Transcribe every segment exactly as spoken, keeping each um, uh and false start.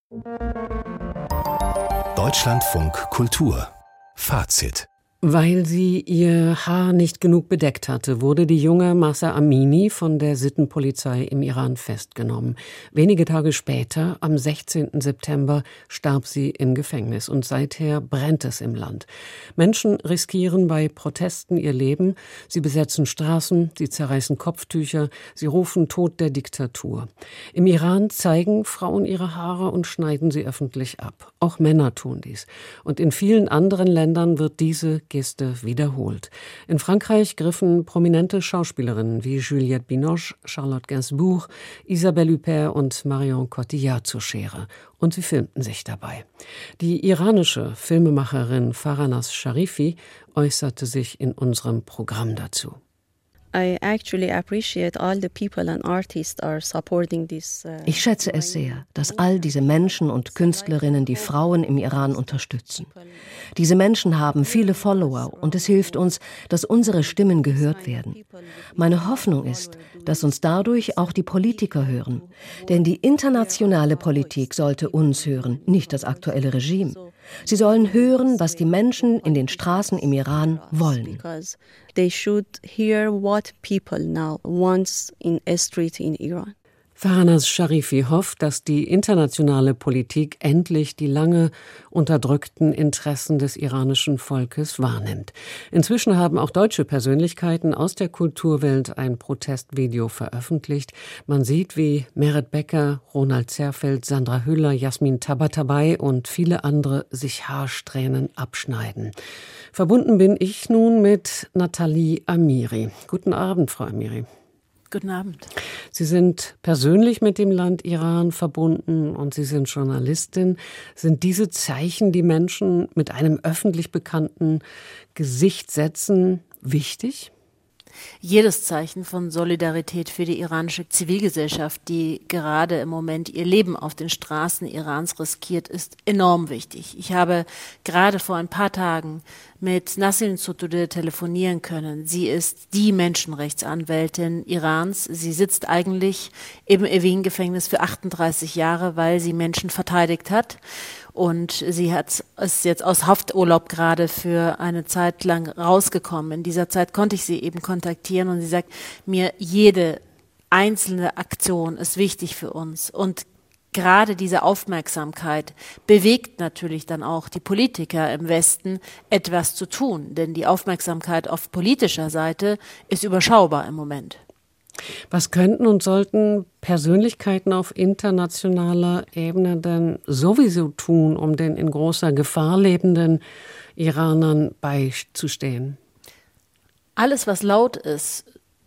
Deutschlandfunk Kultur Fazit. Weil sie ihr Haar nicht genug bedeckt hatte, wurde die junge Mahsa Amini von der Sittenpolizei im Iran festgenommen. Wenige Tage später, am sechzehnten September, starb sie im Gefängnis und seither brennt es im Land. Menschen riskieren bei Protesten ihr Leben, sie besetzen Straßen, sie zerreißen Kopftücher, sie rufen Tod der Diktatur. Im Iran zeigen Frauen ihre Haare und schneiden sie öffentlich ab. Auch Männer tun dies. Und in vielen anderen Ländern wird diese Geste wiederholt. In Frankreich griffen prominente Schauspielerinnen wie Juliette Binoche, Charlotte Gainsbourg, Isabelle Huppert und Marion Cotillard zur Schere. Und sie filmten sich dabei. Die iranische Filmemacherin Farnaz Sharifi äußerte sich in unserem Programm dazu. Ich schätze es sehr, dass all diese Menschen und Künstlerinnen die Frauen im Iran unterstützen. Diese Menschen haben viele Follower und es hilft uns, dass unsere Stimmen gehört werden. Meine Hoffnung ist, dass uns dadurch auch die Politiker hören. Denn die internationale Politik sollte uns hören, nicht das aktuelle Regime. Sie sollen hören, was die Menschen in den Straßen im Iran wollen. They should hear what people now want in a street in Iran. Farnaz Sharifi hofft, dass die internationale Politik endlich die lange unterdrückten Interessen des iranischen Volkes wahrnimmt. Inzwischen haben auch deutsche Persönlichkeiten aus der Kulturwelt ein Protestvideo veröffentlicht. Man sieht, wie Meret Becker, Ronald Zerfeld, Sandra Hüller, Jasmin Tabatabai und viele andere sich Haarsträhnen abschneiden. Verbunden bin ich nun mit Nathalie Amiri. Guten Abend, Frau Amiri. Guten Abend. Sie sind persönlich mit dem Land Iran verbunden und Sie sind Journalistin. Sind diese Zeichen, die Menschen mit einem öffentlich bekannten Gesicht setzen, wichtig? Jedes Zeichen von Solidarität für die iranische Zivilgesellschaft, die gerade im Moment ihr Leben auf den Straßen Irans riskiert, ist enorm wichtig. Ich habe gerade vor ein paar Tagen mit Nasrin Sotoudeh telefonieren können. Sie ist die Menschenrechtsanwältin Irans. Sie sitzt eigentlich im Evin-Gefängnis für achtunddreißig Jahre, weil sie Menschen verteidigt hat. Und sie hat ist jetzt aus Hafturlaub gerade für eine Zeit lang rausgekommen. In dieser Zeit konnte ich sie eben kontaktieren und sie sagt mir, jede einzelne Aktion ist wichtig für uns. Und gerade diese Aufmerksamkeit bewegt natürlich dann auch die Politiker im Westen, etwas zu tun. Denn die Aufmerksamkeit auf politischer Seite ist überschaubar im Moment. Was könnten und sollten Persönlichkeiten auf internationaler Ebene denn sowieso tun, um den in großer Gefahr lebenden Iranern beizustehen? Alles, was laut ist,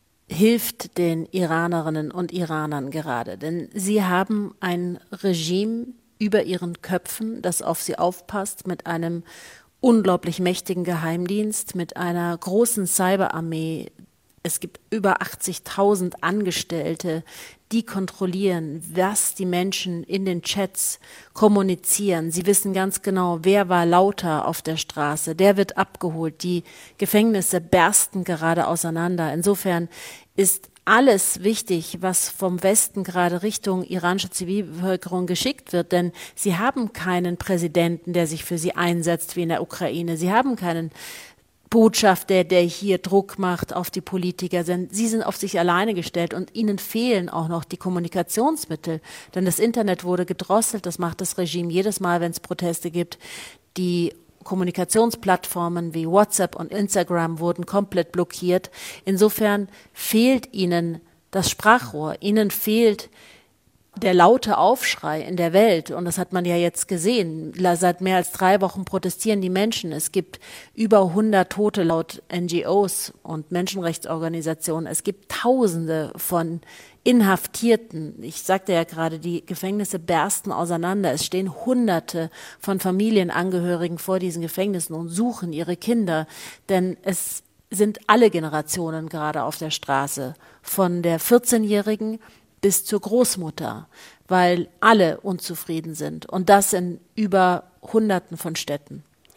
hilft den Iranerinnen und Iranern gerade. Denn sie haben ein Regime über ihren Köpfen, das auf sie aufpasst, mit einem unglaublich mächtigen Geheimdienst, mit einer großen Cyberarmee. Es gibt über achtzigtausend Angestellte, die kontrollieren, was die Menschen in den Chats kommunizieren. Sie wissen ganz genau, wer war lauter auf der Straße, der wird abgeholt. Die Gefängnisse bersten gerade auseinander. Insofern ist alles wichtig, was vom Westen gerade Richtung iranische Zivilbevölkerung geschickt wird, denn sie haben keinen Präsidenten, der sich für sie einsetzt wie in der Ukraine. Sie haben keinen Botschafter, der hier Druck macht auf die Politiker. Sie sind auf sich alleine gestellt und ihnen fehlen auch noch die Kommunikationsmittel. Denn das Internet wurde gedrosselt, das macht das Regime jedes Mal, wenn es Proteste gibt. Die Kommunikationsplattformen wie WhatsApp und Instagram wurden komplett blockiert. Insofern fehlt ihnen das Sprachrohr, ihnen fehlt der laute Aufschrei in der Welt, und das hat man ja jetzt gesehen, seit mehr als drei Wochen protestieren die Menschen. Es gibt über hundert Tote laut N G Os und Menschenrechtsorganisationen. Es gibt Tausende von Inhaftierten. Ich sagte ja gerade, die Gefängnisse bersten auseinander. Es stehen Hunderte von Familienangehörigen vor diesen Gefängnissen und suchen ihre Kinder, denn es sind alle Generationen gerade auf der Straße, von der vierzehnjährigen bis zur Großmutter, weil alle unzufrieden sind. Und das in über Hunderten von Städten.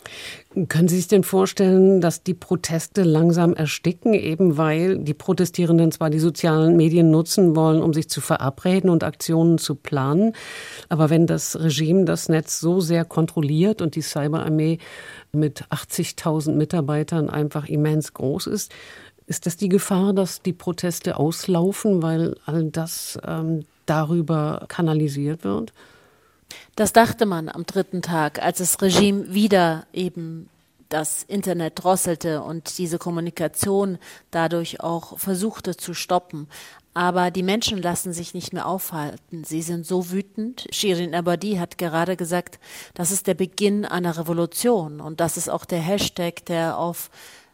Können Sie sich denn vorstellen, dass die Proteste langsam ersticken, eben weil die Protestierenden zwar die sozialen Medien nutzen wollen, um sich zu verabreden und Aktionen zu planen, aber wenn das Regime das Netz so sehr kontrolliert und die Cyberarmee mit achtzigtausend Mitarbeitern einfach immens groß ist, ist das die Gefahr, dass die Proteste auslaufen, weil all das ähm, darüber kanalisiert wird? Das dachte man am dritten Tag, als das Regime wieder eben das Internet drosselte und diese Kommunikation dadurch auch versuchte zu stoppen. Aber die Menschen lassen sich nicht mehr aufhalten. Sie sind so wütend. Shirin Ebadi hat gerade gesagt, das ist der Beginn einer Revolution. Und das ist auch der Hashtag, der auf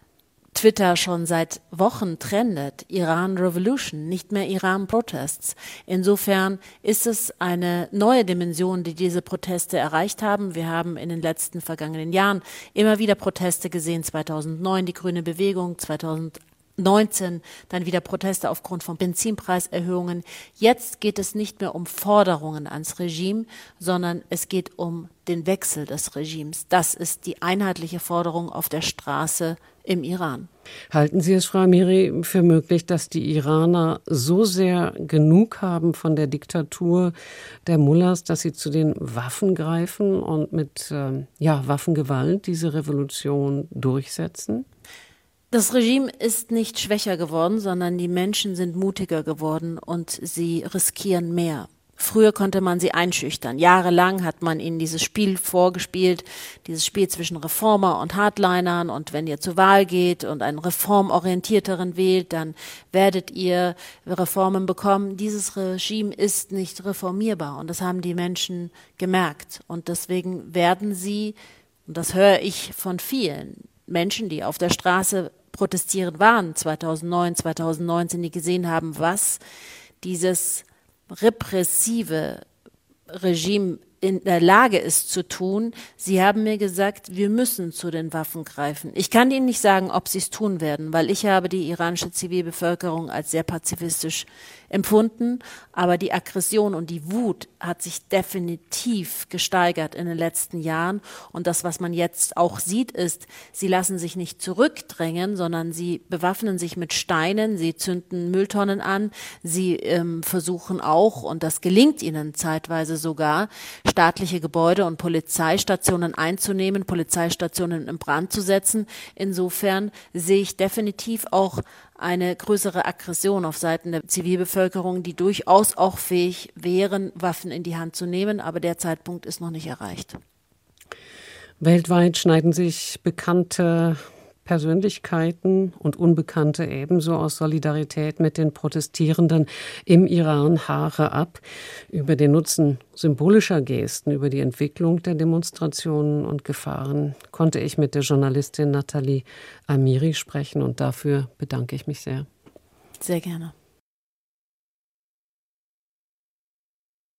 Twitter schon seit Wochen trendet, Iran Revolution, nicht mehr Iran Protests. Insofern ist es eine neue Dimension, die diese Proteste erreicht haben. Wir haben in den letzten vergangenen Jahren immer wieder Proteste gesehen, zweitausendneun die Grüne Bewegung, zweitausendneunzehn dann wieder Proteste aufgrund von Benzinpreiserhöhungen. Jetzt geht es nicht mehr um Forderungen ans Regime, sondern es geht um den Wechsel des Regimes. Das ist die einheitliche Forderung auf der Straße im Iran. Halten Sie es, Frau Amiri, für möglich, dass die Iraner so sehr genug haben von der Diktatur der Mullahs, dass sie zu den Waffen greifen und mit äh, ja, Waffengewalt diese Revolution durchsetzen? Das Regime ist nicht schwächer geworden, sondern die Menschen sind mutiger geworden und sie riskieren mehr. Früher konnte man sie einschüchtern. Jahrelang hat man ihnen dieses Spiel vorgespielt, dieses Spiel zwischen Reformer und Hardlinern. Und wenn ihr zur Wahl geht und einen reformorientierteren wählt, dann werdet ihr Reformen bekommen. Dieses Regime ist nicht reformierbar und das haben die Menschen gemerkt. Und deswegen werden sie, und das höre ich von vielen Menschen, die auf der Straße protestieren waren, zweitausendneun, zweitausendneunzehn, die gesehen haben, was dieses repressive Regime in der Lage ist zu tun. Sie haben mir gesagt, wir müssen zu den Waffen greifen. Ich kann Ihnen nicht sagen, ob Sie es tun werden, weil ich habe die iranische Zivilbevölkerung als sehr pazifistisch empfunden, aber die Aggression und die Wut hat sich definitiv gesteigert in den letzten Jahren und das, was man jetzt auch sieht, ist, sie lassen sich nicht zurückdrängen, sondern sie bewaffnen sich mit Steinen, sie zünden Mülltonnen an, sie ähm, versuchen auch, und das gelingt ihnen zeitweise sogar, staatliche Gebäude und Polizeistationen einzunehmen, Polizeistationen in Brand zu setzen. Insofern sehe ich definitiv auch eine größere Aggression auf Seiten der Zivilbevölkerung, die durchaus auch fähig wären, Waffen in die Hand zu nehmen, aber der Zeitpunkt ist noch nicht erreicht. Weltweit schneiden sich bekannte Persönlichkeiten und Unbekannte ebenso aus Solidarität mit den Protestierenden im Iran Haare ab. Über den Nutzen symbolischer Gesten, über die Entwicklung der Demonstrationen und Gefahren konnte ich mit der Journalistin Nathalie Amiri sprechen und dafür bedanke ich mich sehr. Sehr gerne.